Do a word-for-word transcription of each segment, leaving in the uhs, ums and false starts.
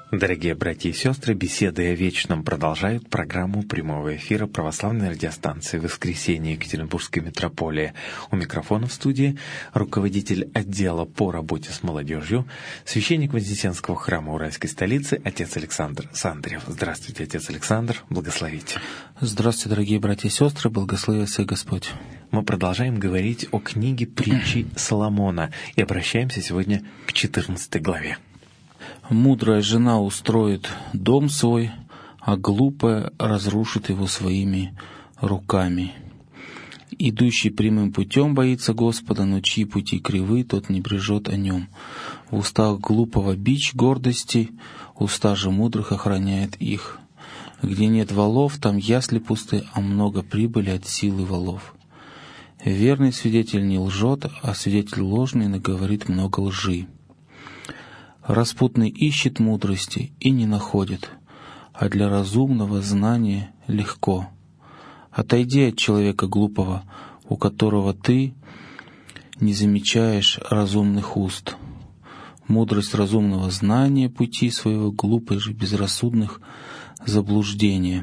Дорогие братья и сестры, беседы о вечном продолжают программу прямого эфира православной радиостанции «Воскресенье» Екатеринбургской митрополии. У микрофона в студии руководитель отдела по работе с молодежью, священник Вознесенского храма Уральской столицы, отец Александр Сандрев. Здравствуйте, отец Александр, благословите. Здравствуйте, дорогие братья и сестры, благослови вас Господь. Мы продолжаем говорить о книге притчи Соломона и обращаемся сегодня к четырнадцатой главе. «Мудрая жена устроит дом свой, а глупая разрушит его своими руками. Идущий прямым путем боится Господа, но чьи пути кривы, тот не брежет о нем. В устах глупого бич гордости, уста же мудрых охраняет их. Где нет волов, там ясли пусты, а много прибыли от силы волов. Верный свидетель не лжет, а свидетель ложный наговорит много лжи. Распутный ищет мудрости и не находит, а для разумного знание легко. Отойди от человека глупого, у которого ты не замечаешь разумных уст. Мудрость разумного знания пути своего, глупой же безрассудных заблуждения».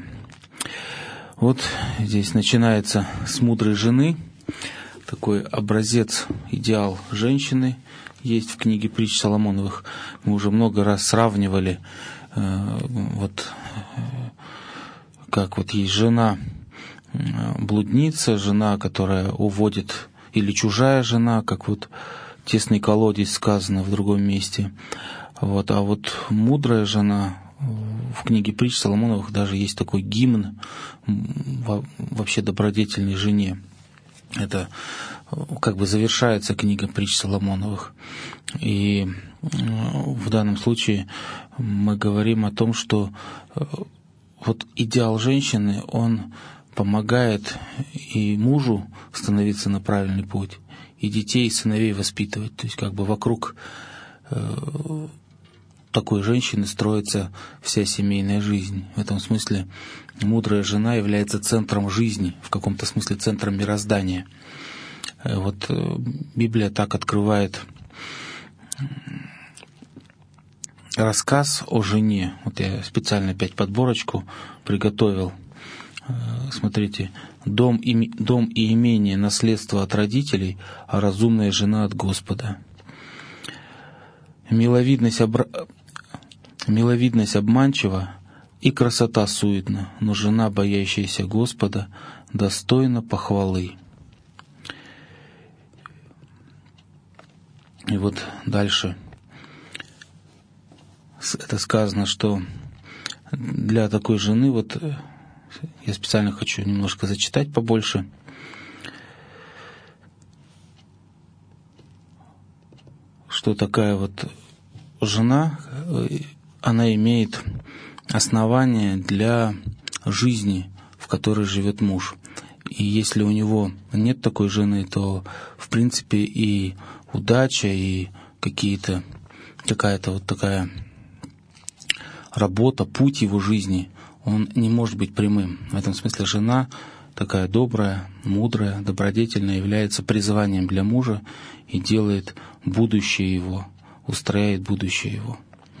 Вот здесь начинается с мудрой жены, такой образец, идеал женщины есть в книге притч Соломоновых. Мы уже много раз сравнивали, э, вот, э, как вот есть жена э, блудница, жена, которая уводит, или чужая жена, как вот тесный колодец сказано в другом месте. Вот, а вот мудрая жена, в книге притч Соломоновых даже есть такой гимн вообще добродетельной жене. Это как бы завершается книга притч Соломоновых. И в данном случае мы говорим о том, что вот идеал женщины, он помогает и мужу становиться на правильный путь, и детей, и сыновей воспитывать. То есть как бы вокруг такой женщины строится вся семейная жизнь. В этом смысле мудрая жена является центром жизни, в каком-то смысле центром мироздания. Вот Библия так открывает рассказ о жене. Вот я специально опять подборочку приготовил. Смотрите, дом и, дом и имение — наследство от родителей, а разумная жена от Господа. Миловидность, обра... Миловидность обманчива и красота суетна, но жена, боящаяся Господа, достойна похвалы. И вот дальше это сказано, что для такой жены, вот я специально хочу немножко зачитать побольше, что такая вот жена, она имеет основание для жизни, в которой живет муж. И если у него нет такой жены, то в принципе и удача, и какие-то, какая-то вот такая работа, путь его жизни, он не может быть прямым. В этом смысле жена такая добрая, мудрая, добродетельная, является призванием для мужа и делает будущее его, устрояет будущее его.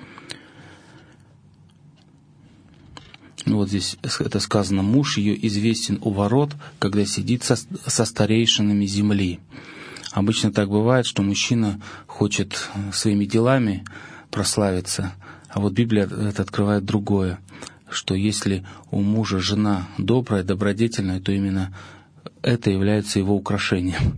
Вот здесь это сказано: муж ее известен у ворот, когда сидит со, со старейшинами земли. Обычно так бывает, что мужчина хочет своими делами прославиться, а вот Библия это открывает другое, что если у мужа жена добрая, добродетельная, то именно это является его украшением.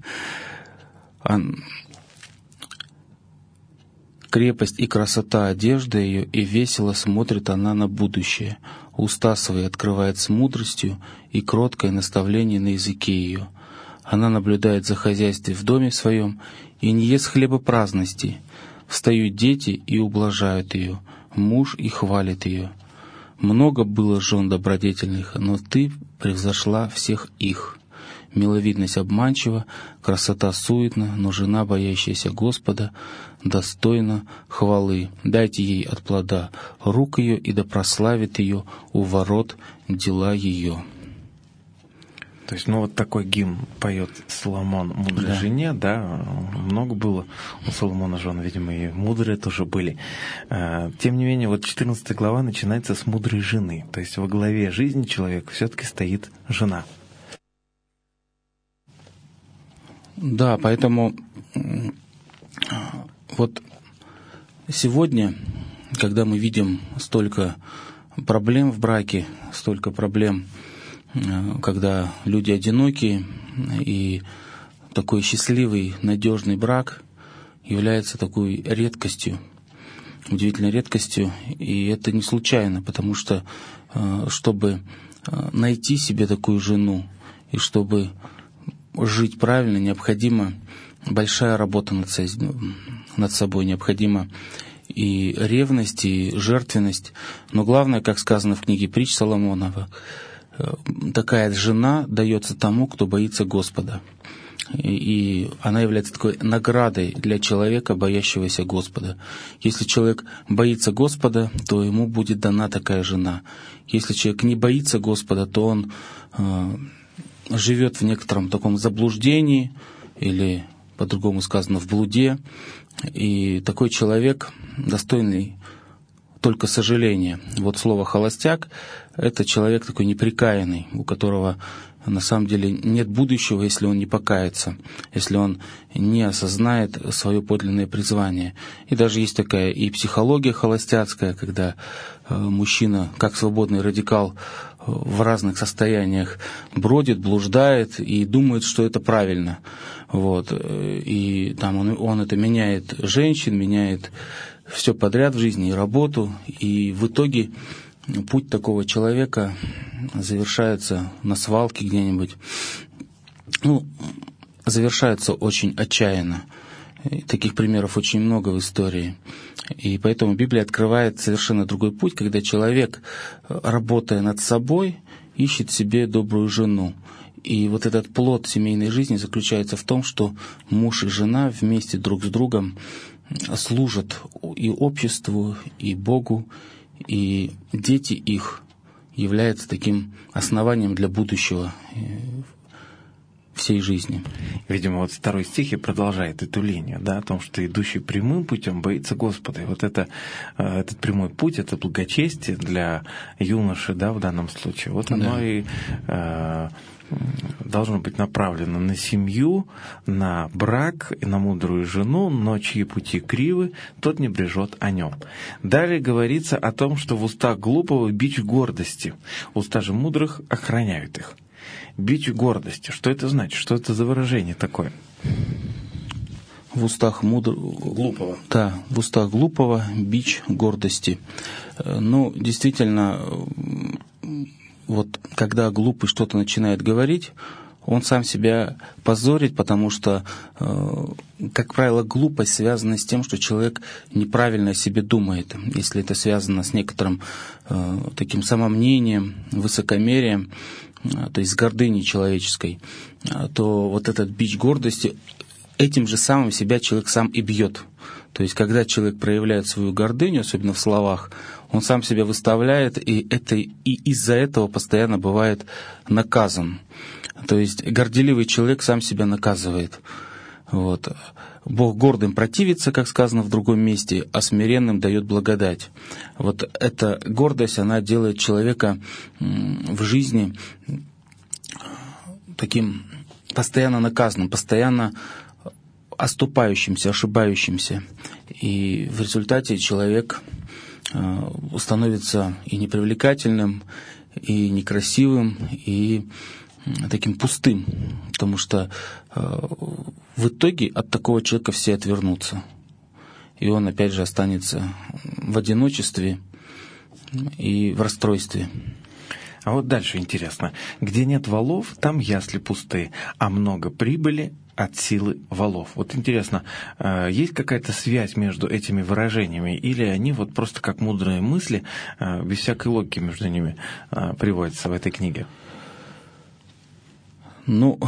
Крепость и красота одежды ее, и весело смотрит она на будущее. Уста свои открывает с мудростью, и кроткое наставление на языке ее. Она наблюдает за хозяйством в доме своем и не ест хлеба праздности. Встают дети и ублажают ее, муж и хвалит ее. Много было жен добродетельных, но ты превзошла всех их. Миловидность обманчива, красота суетна, но жена, боящаяся Господа, достойна хвалы. Дайте ей от плода рук ее, и да прославит ее у ворот дела ее». То есть, ну вот такой гимн поет Соломон мудрой Да. жене, да, много было у Соломона жен, видимо, и мудрые тоже были. Тем не менее, вот четырнадцатая глава начинается с мудрой жены. То есть во главе жизни человека все-таки стоит жена. Да, поэтому вот сегодня, когда мы видим столько проблем в браке, столько проблем, когда люди одинокие, и такой счастливый, надежный брак является такой редкостью, удивительной редкостью, и это не случайно, потому что чтобы найти себе такую жену и чтобы жить правильно, необходима большая работа над собой, необходима и ревность, и жертвенность. Но главное, как сказано в книге притч Соломонова, такая жена дается тому, кто боится Господа. И она является такой наградой для человека, боящегося Господа. Если человек боится Господа, то ему будет дана такая жена. Если человек не боится Господа, то он э, живет в некотором таком заблуждении, или, по-другому сказано, в блуде. И такой человек, достойный только сожаления. Вот слово «холостяк» — это человек такой неприкаянный, у которого на самом деле нет будущего, если он не покается, если он не осознает свое подлинное призвание. И даже есть такая и психология холостяцкая, когда мужчина, как свободный радикал, в разных состояниях бродит, блуждает и думает, что это правильно. Вот. И там он, он это меняет женщин, меняет все подряд в жизни, и работу, и в итоге путь такого человека завершается на свалке где-нибудь. Ну, завершается очень отчаянно. И таких примеров очень много в истории. И поэтому Библия открывает совершенно другой путь, когда человек, работая над собой, ищет себе добрую жену. И вот этот плод семейной жизни заключается в том, что муж и жена вместе друг с другом служат и обществу, и Богу, и дети их являются таким основанием для будущего всей жизни. Видимо, вот второй стих и продолжает эту линию, да, о том, что идущий прямым путем боится Господа. И вот это, этот прямой путь, это благочестие для юноши, да, в данном случае. Вот оно да. и э, должно быть направлено на семью, на брак, на мудрую жену, но чьи пути кривы, тот не брежет о нем. Далее говорится о том, что в устах глупого бич гордости, уста же мудрых охраняют их. Бич гордости. Что это значит? Что это за выражение такое? В устах мудрого... Глупого. Да, в устах глупого бич гордости. Ну, действительно, вот когда глупый что-то начинает говорить, он сам себя позорит, потому что, как правило, глупость связана с тем, что человек неправильно о себе думает. Если это связано с некоторым таким самомнением, высокомерием, то есть с гордыней человеческой, то вот этот бич гордости, этим же самым себя человек сам и бьет. То есть когда человек проявляет свою гордыню, особенно в словах, он сам себя выставляет, и, это, и из-за этого постоянно бывает наказан. То есть горделивый человек сам себя наказывает. Вот. Бог гордым противится, как сказано в другом месте, а смиренным дает благодать. Вот эта гордость, она делает человека в жизни таким постоянно наказанным, постоянно оступающимся, ошибающимся. И в результате человек становится и непривлекательным, и некрасивым, и таким пустым, потому что э, в итоге от такого человека все отвернутся. И он опять же останется в одиночестве и в расстройстве. А вот дальше интересно. Где нет валов, там ясли пустые, а много прибыли от силы валов. Вот интересно, э, есть какая-то связь между этими выражениями, или они вот просто как мудрые мысли, э, без всякой логики между ними э, приводятся в этой книге? Ну,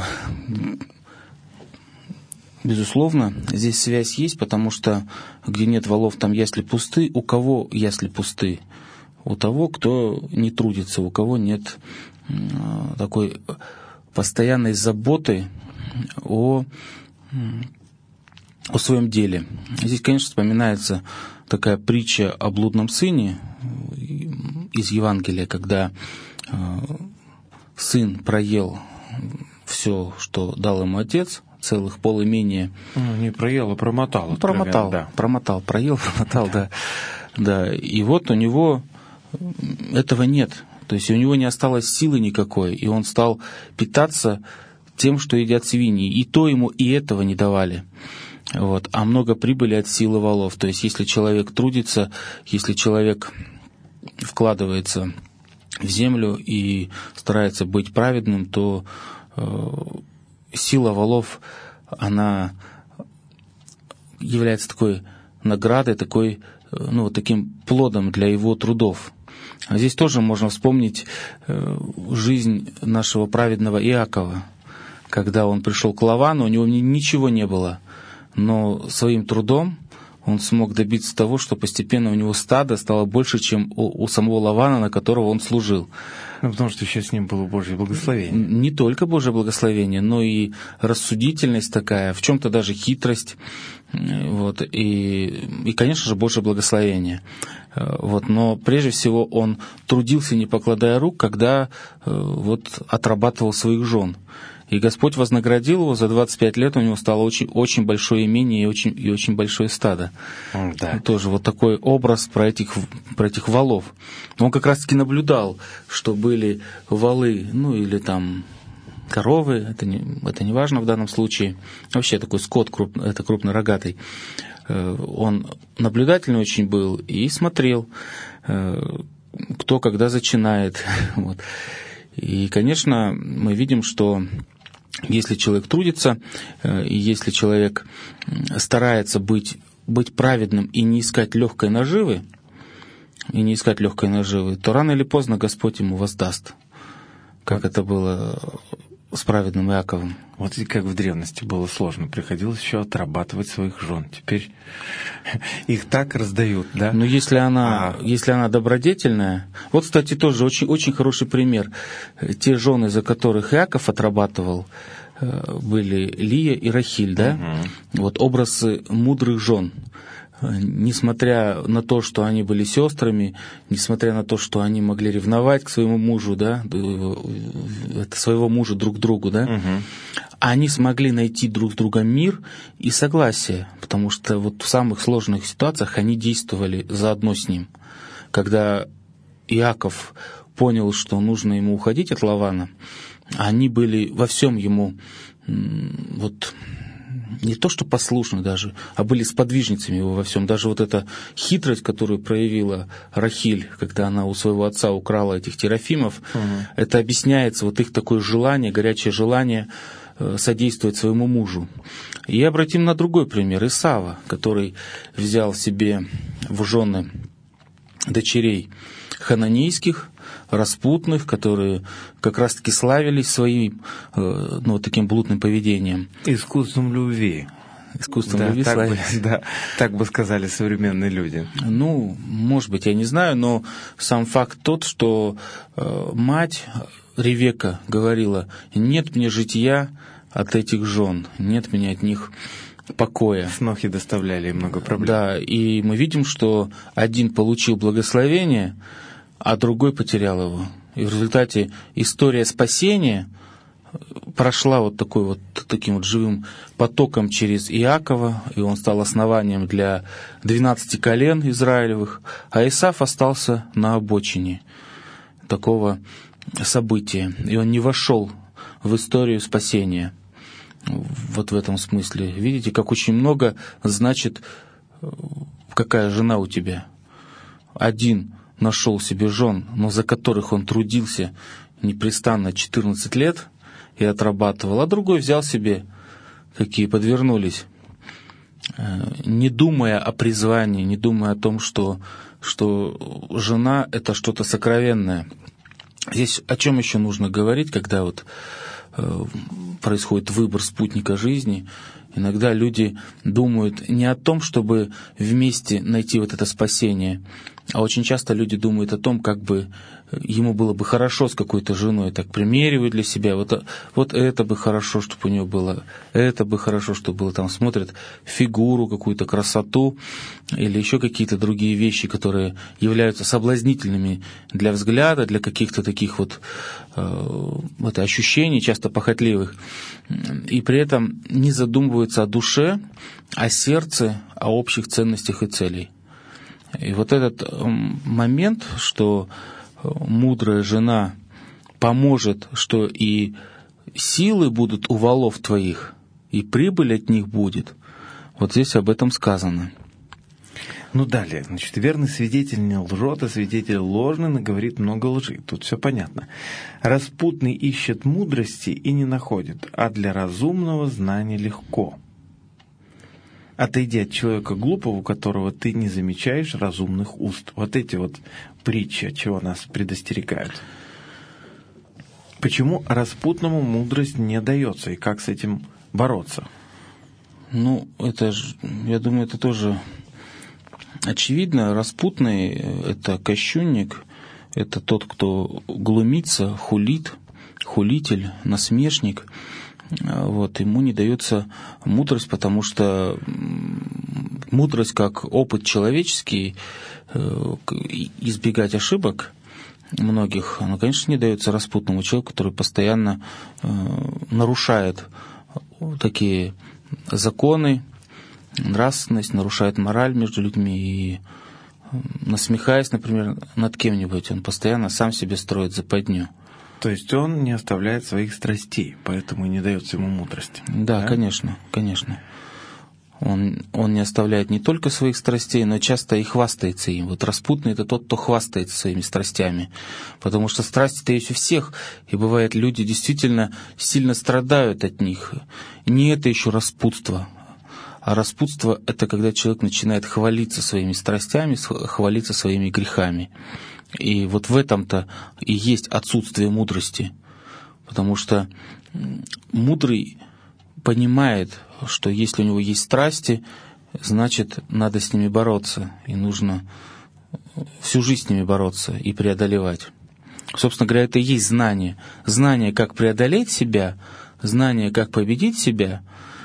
безусловно, здесь связь есть, потому что где нет валов, там ясли пусты. У кого ясли пусты? У того, кто не трудится, у кого нет такой постоянной заботой о, о своем деле. Здесь, конечно, вспоминается такая притча о блудном сыне из Евангелия, когда сын проел все, что дал ему отец, целых полимения. Ну, не проел, а промотал. Промотал, да. промотал, проел, промотал, да. да. И вот у него этого нет. То есть у него не осталось силы никакой, и он стал питаться тем, что едят свиньи. И то ему и этого не давали. Вот. А много прибыли от силы волов. То есть если человек трудится, если человек вкладывается в землю и старается быть праведным, то э, сила волов, она является такой наградой, такой, ну, вот таким плодом для его трудов. А здесь тоже можно вспомнить э, жизнь нашего праведного Иакова, когда он пришел к Лавану, у него ничего не было, но своим трудом он смог добиться того, что постепенно у него стадо стало больше, чем у, у самого Лавана, на которого он служил. Ну, потому что еще с ним было Божье благословение. Не только Божье благословение, но и рассудительность такая, в чем-то даже хитрость, вот, и, и, конечно же, Божье благословение. Вот, но прежде всего он трудился, не покладая рук, когда вот, отрабатывал своих жен. И Господь вознаградил его, за двадцать пять лет у него стало очень, очень большое имение и очень, и очень большое стадо. Да. Тоже вот такой образ про этих, про этих волов. Он как раз-таки наблюдал, что были волы, ну или там коровы, это не, это не важно в данном случае. Вообще такой скот, круп, это крупнорогатый. Он наблюдательный очень был и смотрел, кто когда зачинает. Вот. И, конечно, мы видим, что если человек трудится, и если человек старается быть, быть праведным и не искать легкой наживы, и не искать легкой наживы, то рано или поздно Господь ему воздаст, как это было с праведным Иаковом. Вот как в древности было сложно, приходилось еще отрабатывать своих жен. Теперь их так раздают, да? Но если она, а... если она добродетельная... Вот, кстати, тоже очень, очень хороший пример. Те жены, за которых Иаков отрабатывал, были Лия и Рахиль, да? Угу. Вот образы мудрых жен. Несмотря на то, что они были сестрами, несмотря на то, что они могли ревновать к своему мужу, да, своего мужа друг к другу, да, угу. они смогли найти друг с другом мир и согласие, потому что вот в самых сложных ситуациях они действовали заодно с ним. Когда Иаков понял, что нужно ему уходить от Лавана, они были во всем ему вот не то что послушны даже, а были сподвижницами его во всем. Даже вот эта хитрость, которую проявила Рахиль, когда она у своего отца украла этих терафимов, угу. это объясняется вот их такое желание, горячее желание содействовать своему мужу. И обратим на другой пример. Исава, который взял себе в жены дочерей хананейских, распутных, которые как раз-таки славились своим ну, вот таким блудным поведением. Искусством любви. Искусством да, любви так славились. Бы, да, так бы сказали современные люди. Ну, может быть, я не знаю, но сам факт тот, что э, мать Ревека говорила: «Нет мне житья от этих жен, нет мне от них покоя». Снохи доставляли много проблем. Да, и мы видим, что один получил благословение, а другой потерял его. И в результате история спасения прошла вот такой вот таким вот живым потоком через Иакова, и он стал основанием для двенадцати колен Израилевых, а Исав остался на обочине такого события, и он не вошел в историю спасения. Вот в этом смысле. Видите, как очень много значит, какая жена у тебя. Один нашел себе жен, но за которых он трудился непрестанно четырнадцать лет и отрабатывал, а другой взял себе, какие подвернулись, не думая о призвании, не думая о том, что, что жена — это что-то сокровенное. Здесь о чем еще нужно говорить, когда вот происходит выбор спутника жизни, Иногда люди думают не о том, чтобы вместе найти вот это спасение, а очень часто люди думают о том, как бы ему было бы хорошо с какой-то женой, так примеривают для себя, вот, вот это бы хорошо, чтобы у нее было, это бы хорошо, чтобы было, там смотрят фигуру, какую-то красоту или еще какие-то другие вещи, которые являются соблазнительными для взгляда, для каких-то таких вот э, это ощущений, часто похотливых, и при этом не задумываются о душе, о сердце, о общих ценностях и целях. И вот этот момент, что мудрая жена поможет, что и силы будут у волов твоих, и прибыль от них будет, вот здесь об этом сказано. Ну, далее, значит, верный свидетель не лжет, а свидетель ложный, но говорит много лжи. Тут все понятно. Распутный ищет мудрости и не находит, а для разумного знания легко. Отойди от человека глупого, у которого ты не замечаешь разумных уст. Вот эти вот притчи, от чего нас предостерегают. Почему распутному мудрость не дается, и как с этим бороться? Ну, это же, я думаю, это тоже очевидно. Распутный — это кощунник, это тот, кто глумится, хулит, хулитель, насмешник. Вот, ему не дается мудрость, потому что мудрость как опыт человеческий, избегать ошибок многих, она, конечно, не дается распутному человеку, который постоянно нарушает такие законы, нравственность, нарушает мораль между людьми и, насмехаясь, например, над кем-нибудь, он постоянно сам себе строит западню. То есть он не оставляет своих страстей, поэтому и не дается ему мудрости. Да, да? конечно, конечно. Он, он не оставляет не только своих страстей, но часто и хвастается им. Вот распутный — это тот, кто хвастается своими страстями. Потому что страсти-то есть у всех, и бывает, люди действительно сильно страдают от них. Не это еще распутство. А распутство — это когда человек начинает хвалиться своими страстями, хвалиться своими грехами. И вот в этом-то и есть отсутствие мудрости. Потому что мудрый понимает, что если у него есть страсти, значит, надо с ними бороться. И нужно всю жизнь с ними бороться и преодолевать. Собственно говоря, это и есть знание. Знание, как преодолеть себя, знание, как победить себя,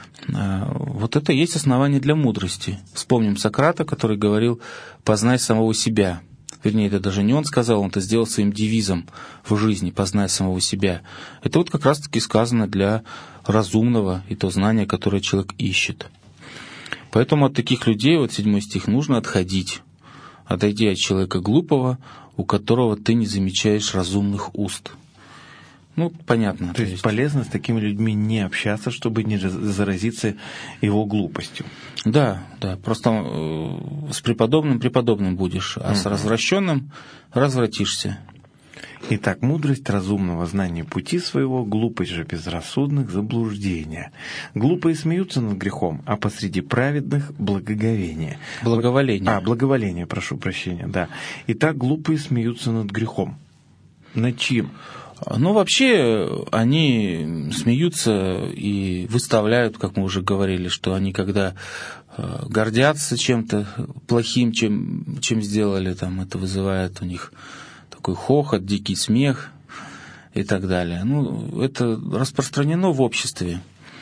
вот это и есть основание для мудрости. Вспомним Сократа, который говорил «познай самого себя». Вернее, это даже не он сказал, он это сделал своим девизом в жизни, познай самого себя. Это вот как раз-таки сказано для разумного и то знание, которое человек ищет. Поэтому от таких людей, вот седьмой стих, нужно отходить. Отойди от человека глупого, у которого ты не замечаешь разумных уст. Ну, понятно. То, то есть, есть полезно с такими людьми не общаться, чтобы не заразиться его глупостью. Да, да. Просто э, с преподобным преподобным будешь, а угу. с развращенным развратишься. Итак, мудрость разумного знания пути своего, глупость же безрассудных заблуждения. Глупые смеются над грехом, а посреди праведных благоговение. Благоволение. А, благоволение, прошу прощения, да. Итак, глупые смеются над грехом. Над чьим? Ну, вообще, они смеются и выставляют, как мы уже говорили, что они, когда гордятся чем-то плохим, чем, чем сделали, там, это вызывает у них такой хохот, дикий смех и так далее. Ну, это распространено в обществе.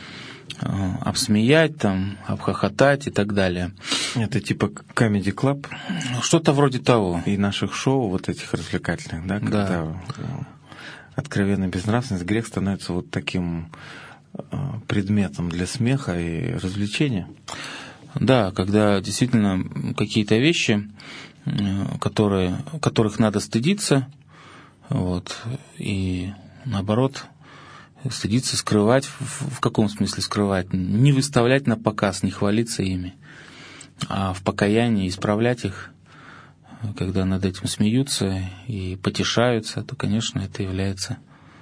Обсмеять, там, обхохотать и так далее. Это типа Comedy Club? Что-то вроде того. И наших шоу, вот этих развлекательных, да? Когда да. откровенная безнравственность, грех становится вот таким предметом для смеха и развлечения. Да, когда действительно какие-то вещи, которые, которых надо стыдиться, вот, и наоборот, стыдиться, скрывать. В, в каком смысле скрывать? Не выставлять на показ, не хвалиться ими, а в покаянии исправлять их. Когда над этим смеются и потешаются, то, конечно, это является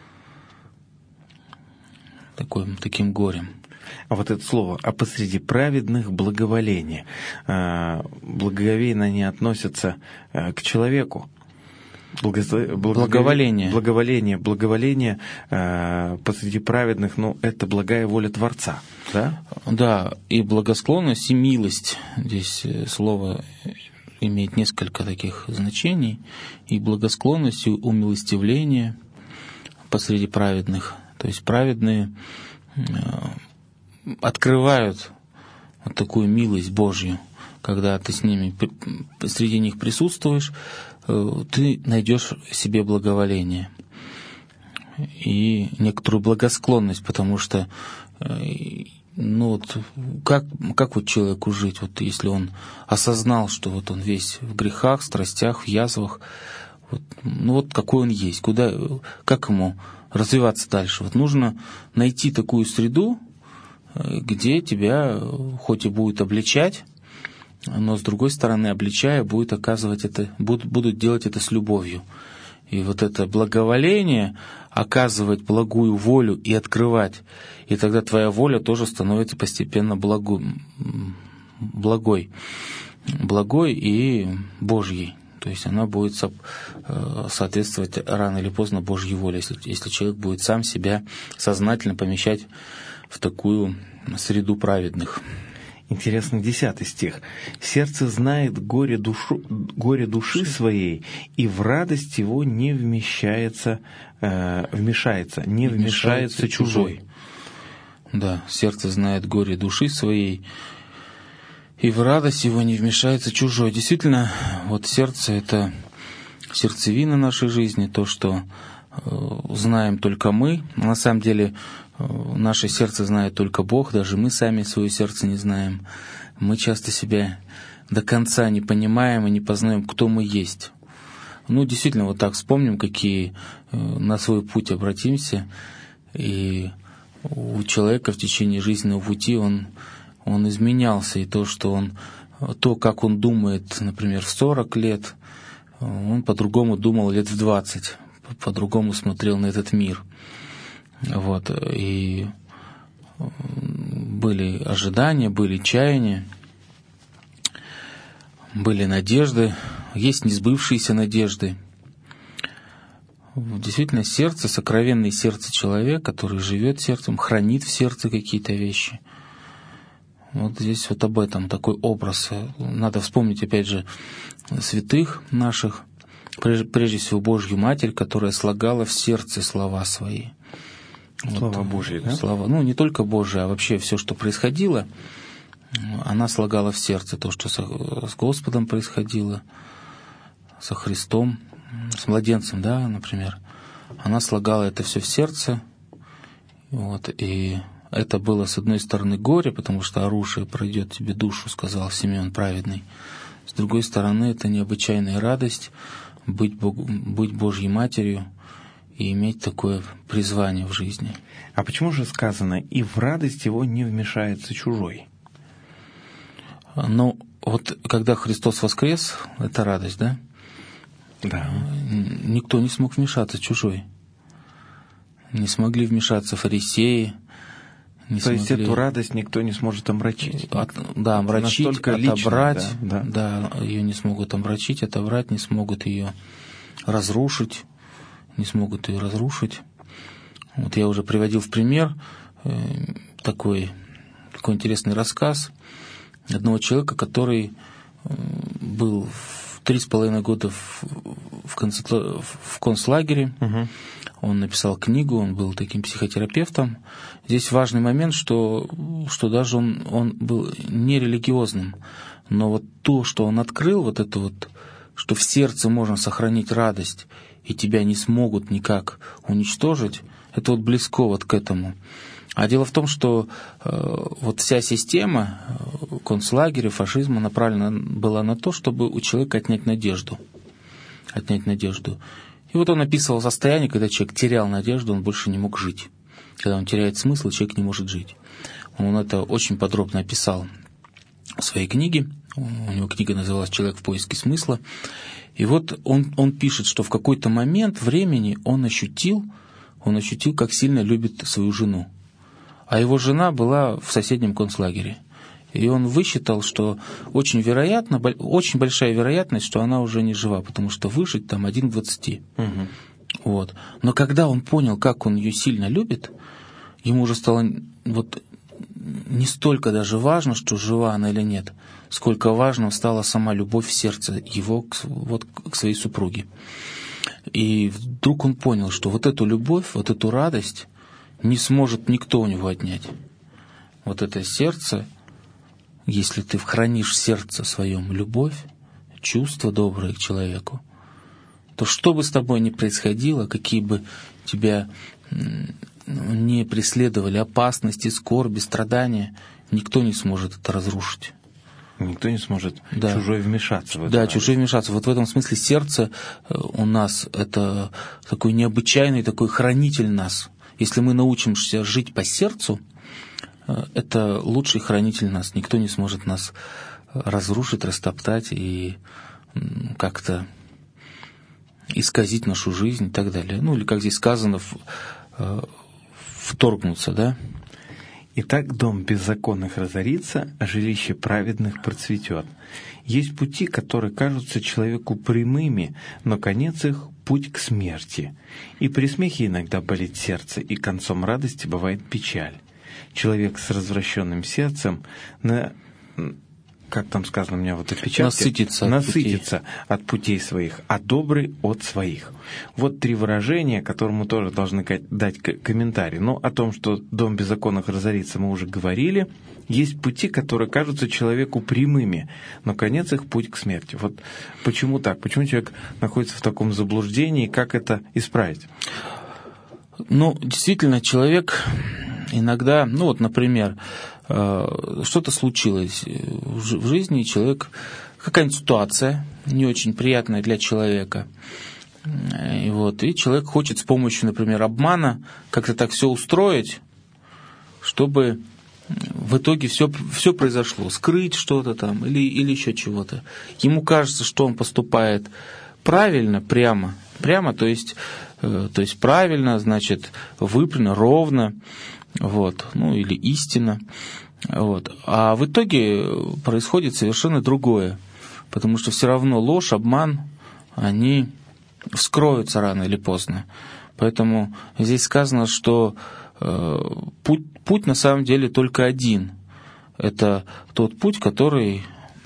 таким, таким горем. А вот это слово «а посреди праведных благоволение». Благоговейно они относятся к человеку. Благослов... Благоволение. Благоволение, благоволение э, посреди праведных, ну, это благая воля Творца, да? Да, и благосклонность, и милость. Здесь слово имеет несколько таких значений. И благосклонность, и умилостивление посреди праведных. То есть праведные э, открывают вот такую милость Божью, когда ты с ними, среди них присутствуешь, ты найдешь себе благоволение и некоторую благосклонность, потому что, ну вот, как, как вот человеку жить, вот если он осознал, что вот он весь в грехах, страстях, в язвах, вот, ну вот какой он есть, куда, как ему развиваться дальше. Вот нужно найти такую среду, где тебя хоть и будет обличать, но с другой стороны, обличая, будет оказывать это, будут, будут делать это с любовью. И вот это благоволение, оказывать благую волю и открывать, и тогда твоя воля тоже становится постепенно благу, благой, благой и Божьей. То есть она будет соответствовать рано или поздно Божьей воле, если, если человек будет сам себя сознательно помещать в такую среду праведных. Интересно, десятый стих. «Сердце знает горе, душу, горе души своей, и в радость его не вмещается, э, вмешается, не вмешается чужой». Да, сердце знает горе души своей, и в радость его не вмешается чужой. Действительно, вот сердце — это сердцевина нашей жизни, то, что э, знаем только мы. На самом деле, наше сердце знает только Бог, даже мы сами свое сердце не знаем. Мы часто себя до конца не понимаем и не познаем, кто мы есть. Ну, действительно, вот так вспомним, какие на свой путь обратимся, и у человека в течение жизненного пути он, он изменялся, и то, что он, то, как он думает, например, в сорок лет, он по-другому думал лет в двадцать, по-другому смотрел на этот мир. Вот, и были ожидания, были чаяния, были надежды, есть несбывшиеся надежды. Действительно, сердце, сокровенное сердце человека, который живет сердцем, хранит в сердце какие-то вещи. Вот здесь вот об этом такой образ. Надо вспомнить, опять же, святых наших, прежде всего Божью Матерь, которая слагала в сердце слова свои. Слова вот, Божьи, да? Слова, ну, не только Божьи, а вообще все, что происходило, она слагала в сердце то, что со, с Господом происходило, со Христом, с младенцем, да, например. Она слагала это все в сердце, вот, и это было, с одной стороны, горе, потому что оружие пройдет тебе душу, сказал Симеон праведный. С другой стороны, это необычайная радость быть, Бог, быть Божьей Матерью, и иметь такое призвание в жизни. А почему же сказано, и в радость его не вмешается чужой? Ну, вот когда Христос воскрес, это радость, да? Да. Никто не смог вмешаться чужой. Не смогли вмешаться фарисеи. Не То смогли... есть эту радость никто не сможет омрачить? От, да, омрачить, отобрать. Личная, да, да. да, ее не смогут омрачить, отобрать, не смогут ее разрушить. не смогут ее разрушить. Вот я уже приводил в пример э, такой, такой интересный рассказ одного человека, который э, был три с половиной года в, в, концентра... в концлагере. Угу. Он написал книгу, он был таким психотерапевтом. Здесь важный момент, что, что даже он, он был не религиозным, но вот то, что он открыл, вот это вот, что в сердце можно сохранить радость, и тебя не смогут никак уничтожить, это вот близко вот к этому. А дело в том, что э, вот вся система концлагеря, фашизма направлена была на то, чтобы у человека отнять надежду. Отнять надежду. И вот он описывал состояние, когда человек терял надежду, он больше не мог жить. Когда он теряет смысл, человек не может жить. Он это очень подробно описал в своей книге. У него книга называлась «Человек в поиске смысла». И вот он, он пишет, что в какой-то момент времени он ощутил, он ощутил, как сильно любит свою жену. А его жена была в соседнем концлагере. И он высчитал, что очень вероятно, очень большая вероятность, что она уже не жива, потому что выжить там один к двадцати. Угу. Вот. Но когда он понял, как он ее сильно любит, ему уже стало вот не столько даже важно, что жива она или нет, сколько важно стала сама любовь в сердце его к, вот, к своей супруге. И вдруг он понял, что вот эту любовь, вот эту радость не сможет никто у него отнять. Вот это сердце, если ты хранишь в сердце своем любовь, чувства добрые к человеку, то что бы с тобой ни происходило, какие бы тебя не преследовали опасности, скорби, страдания, никто не сможет это разрушить. Никто не сможет да. чужой вмешаться в это. Да, чужой вмешаться. Вот в этом смысле сердце у нас это такой необычайный, такой хранитель нас. Если мы научимся жить по сердцу, это лучший хранитель нас. Никто не сможет нас разрушить, растоптать и как-то исказить нашу жизнь и так далее. Ну, или, как здесь сказано, вторгнуться, да? Итак, дом беззаконных разорится, а жилище праведных процветет. Есть пути, которые кажутся человеку прямыми, но конец их — путь к смерти. И при смехе иногда болит сердце, и концом радости бывает печаль. Человек с развращенным сердцем, на, как там сказано у меня вот опечатке, насытится, насытится от, путей. от путей своих, а добрый от своих. Вот три выражения, которым мы тоже должны дать комментарий. Но о том, что дом беззаконных разорится, мы уже говорили. Есть пути, которые кажутся человеку прямыми, но конец их — путь к смерти. Вот почему так? Почему человек находится в таком заблуждении? Как это исправить? Ну, действительно, человек иногда, ну вот, например, что-то случилось в жизни, человек, какая-нибудь ситуация не очень приятная для человека, и, вот, и человек хочет с помощью, например, обмана как-то так все устроить, чтобы в итоге все, все произошло, скрыть что-то там или, или еще чего-то. Ему кажется, что он поступает правильно, прямо, прямо, то есть, то есть правильно, значит, выпрямленно, ровно, вот, ну или истина, вот. А в итоге происходит совершенно другое, потому что все равно ложь, обман, они вскроются рано или поздно. Поэтому здесь сказано, что э, путь, путь на самом деле только один. Это тот путь, который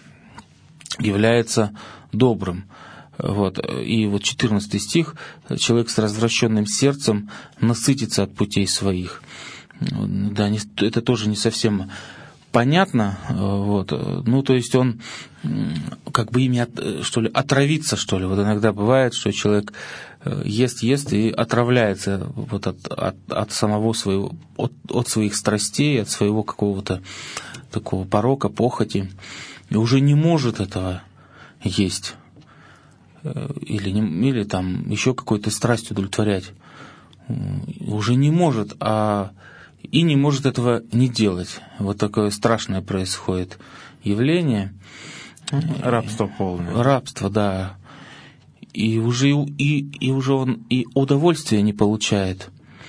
является добрым. Вот. И вот четырнадцатый стих: «Человек с развращенным сердцем насытится от путей своих». Да, не, это тоже не совсем понятно. Вот. Ну, то есть он как бы ими, от, что ли, отравится, что ли. Вот иногда бывает, что человек ест, ест и отравляется вот от, от, от самого своего, от, от своих страстей, от своего какого-то такого порока, похоти, и уже не может этого есть. Или, не, или там еще какой-то страсть удовлетворять. Уже не может, а и не может этого не делать. Вот такое страшное происходит явление. Рабство полное. Рабство, да. И уже, и, и уже он и удовольствия не получает,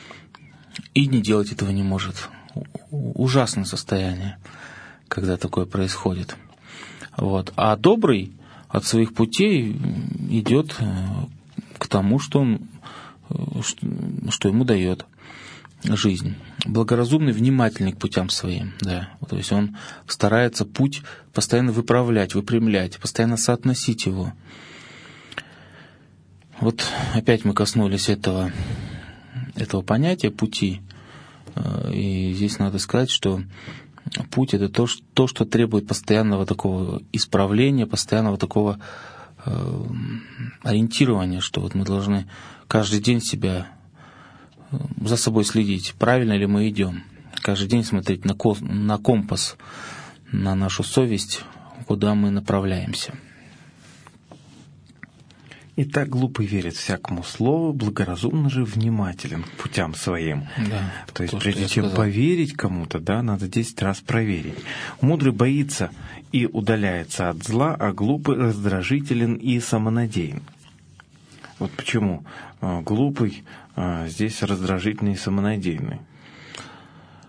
и не делать этого не может. Ужасное состояние, когда такое происходит. Вот. А добрый от своих путей идет к тому, что он, что ему дает жизнь. Благоразумный, внимательный к путям своим, да. То есть он старается путь постоянно выправлять, выпрямлять, постоянно соотносить его. Вот опять мы коснулись этого, этого понятия пути. И здесь надо сказать, что путь — это то, что, то, что требует постоянного такого исправления, постоянного такого э, ориентирования, что вот мы должны каждый день себя за собой следить, правильно ли мы идем. Каждый день смотреть на, ко- на компас, на нашу совесть, куда мы направляемся. Итак, глупый верит всякому слову, благоразумно же внимателен к путям своим. Да, то есть, то, прежде чем сказал. поверить кому-то, да, надо десять раз проверить. Мудрый боится и удаляется от зла, а глупый раздражителен и самонадеян. Вот почему глупый здесь раздражительный и самонадеянный.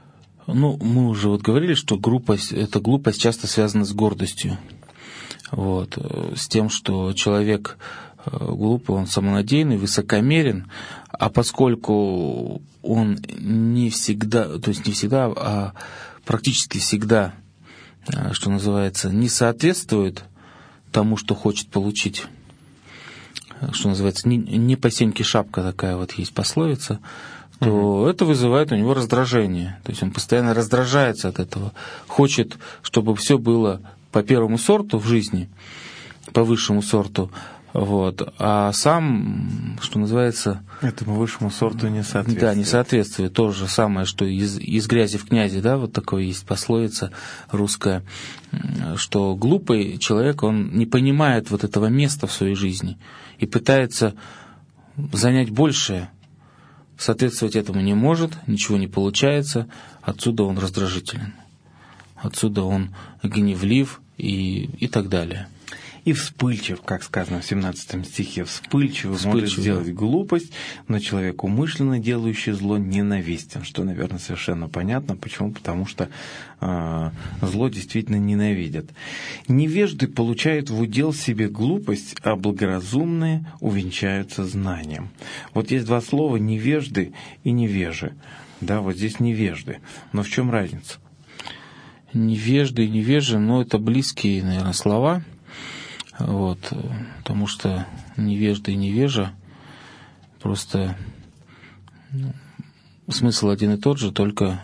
Ну, мы уже вот говорили, что глупость, эта глупость часто связана с гордостью. Вот, с тем, что человек глупый, он самонадеянный, высокомерен, а поскольку он не всегда, то есть не всегда, а практически всегда, что называется, не соответствует тому, что хочет получить, что называется, не, не по сеньке шапка, такая вот есть пословица, то mm-hmm. это вызывает у него раздражение. То есть он постоянно раздражается от этого, хочет, чтобы все было по первому сорту в жизни, по высшему сорту, вот, а сам, что называется... Этому высшему сорту не соответствует. Да, не соответствует. То же самое, что из, из грязи в князи, да, вот такое есть пословица русская, что глупый человек, он не понимает вот этого места в своей жизни и пытается занять большее, соответствовать этому не может, ничего не получается, отсюда он раздражителен, отсюда он гневлив и, и так далее. И вспыльчив, как сказано в семнадцатом стихе, вспыльчивый может сделать глупость, но человек, умышленно делающий зло, ненавистен, что, наверное, совершенно понятно. Почему? Потому что э, зло действительно ненавидят. Невежды получают в удел себе глупость, а благоразумные увенчаются знанием. Вот есть два слова «невежды» и «невежи». Да, вот здесь невежды. Но в чем разница? Невежды и невежи, ну, это близкие, наверное, слова. Вот, потому что невежда и невежа просто ну, смысл один и тот же, только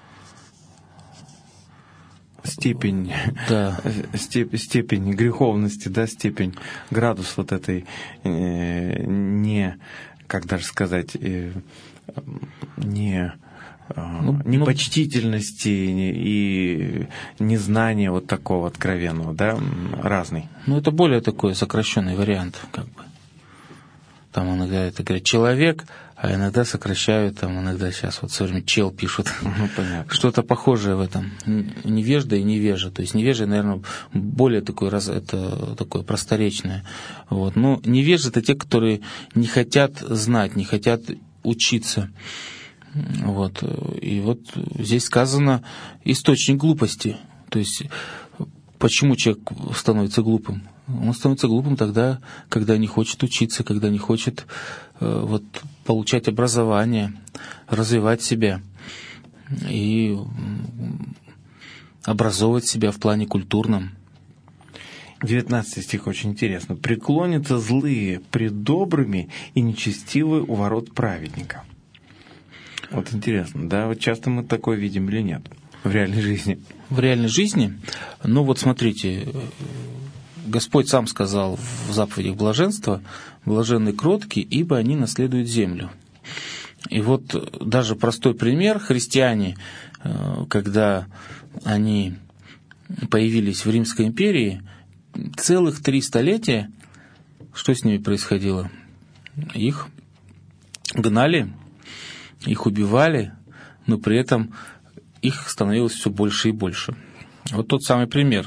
степень, да. степ, степень греховности, да, степень, градус вот этой э, не, как даже сказать, э, не Ну, непочтительности и незнания вот такого откровенного, да, разный. Ну, это более такой сокращенный вариант, как бы. Там иногда это говорят человек, а иногда сокращают, там иногда сейчас вот все время чел пишут. Ну, понятно. Что-то похожее в этом. Невежда и невежа. То есть невежа, наверное, более такое, это такое просторечное. Вот. Но невежи — это те, которые не хотят знать, не хотят учиться. Вот. И вот здесь сказано источник глупости. То есть почему человек становится глупым? Он становится глупым тогда, когда не хочет учиться, когда не хочет э, вот, получать образование, развивать себя и образовывать себя в плане культурном. девятнадцатый стих очень интересно. «Преклонятся злые пред добрыми, и нечестивые у ворот праведника». Вот интересно, да, вот часто мы такое видим или нет в реальной жизни? В реальной жизни? Ну вот смотрите, Господь сам сказал в заповедях блаженства: «Блаженны кроткие, ибо они наследуют землю». И вот даже простой пример: христиане, когда они появились в Римской империи, целых три столетия, что с ними происходило? Их гнали, их убивали, но при этом их становилось все больше и больше. Вот тот самый пример,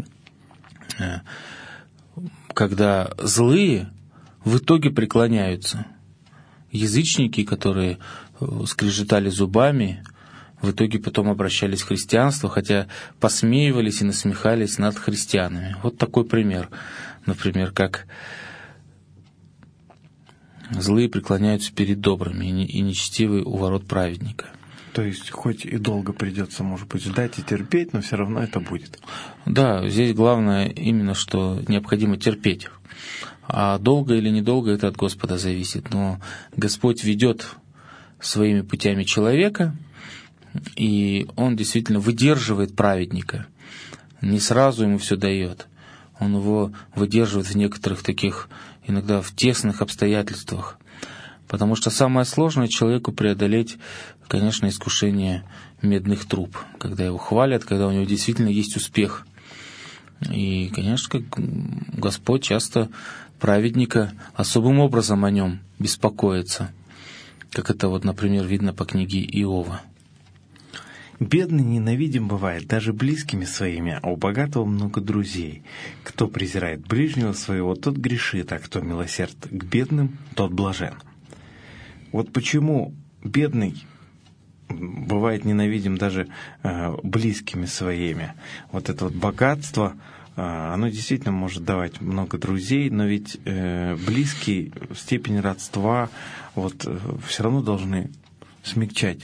когда злые в итоге преклоняются. Язычники, которые скрежетали зубами, в итоге потом обращались к христианству, хотя посмеивались и насмехались над христианами. Вот такой пример. Например, как злые преклоняются перед добрыми, и нечестивые у ворот праведника. То есть хоть и долго придется, может быть, ждать и терпеть, но все равно это будет. Да, здесь главное именно, что необходимо терпеть. А долго или недолго это от Господа зависит. Но Господь ведет своими путями человека, и Он действительно выдерживает праведника. Не сразу ему все дает. Он его выдерживает в некоторых таких, иногда в тесных обстоятельствах. Потому что самое сложное человеку преодолеть, конечно, искушение медных труб, когда его хвалят, когда у него действительно есть успех. И, конечно, Господь часто праведника особым образом о нем беспокоится, как это вот, например, видно по книге Иова. «Бедный ненавидим бывает даже близкими своими, а у богатого много друзей. Кто презирает ближнего своего, тот грешит, а кто милосерд к бедным, тот блажен». Вот почему бедный бывает ненавидим даже близкими своими. Вот это вот богатство, оно действительно может давать много друзей, но ведь близкие, степень родства вот все равно должны смягчать.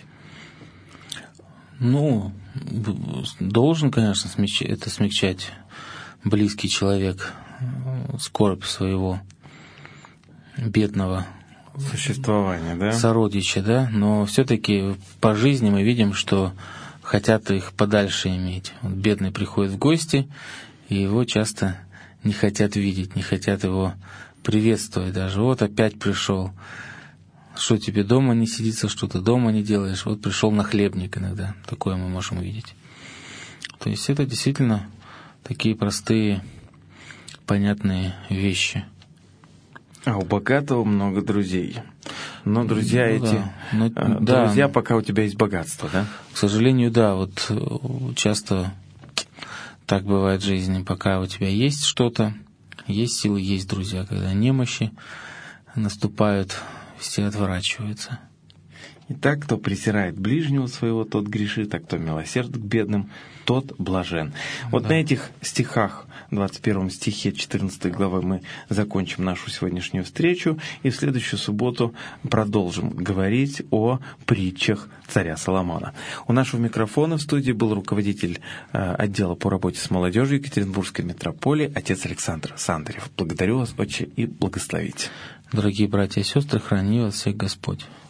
Ну, должен, конечно, смягчать, это смягчать близкий человек скорбь своего бедного существования, да? Сородича, да, но все-таки по жизни мы видим, что хотят их подальше иметь. Вот бедный приходит в гости, и его часто не хотят видеть, не хотят его приветствовать даже. Вот опять пришел. Что тебе дома не сидится, что ты дома не делаешь. Вот пришел нахлебник иногда. Такое мы можем увидеть. То есть это действительно такие простые, понятные вещи. А у богатого много друзей. Но друзья ну, эти, да. Но, друзья, да. пока у тебя есть богатство, да? К сожалению, да. Вот часто так бывает в жизни. Пока у тебя есть что-то, есть силы, есть друзья. Когда немощи наступают, все отворачиваются. Итак, кто презирает ближнего своего, тот грешит, а кто милосерд к бедным, тот блажен. Вот да. На этих стихах, двадцать первом стихе четырнадцатой главы, мы закончим нашу сегодняшнюю встречу и в следующую субботу продолжим говорить о притчах царя Соломона. У нашего микрофона в студии был руководитель отдела по работе с молодежью Екатеринбургской митрополии, отец Александр Сандарев. Благодарю вас, Отче, и благословите. Дорогие братья и сестры, храни вас всех Господь.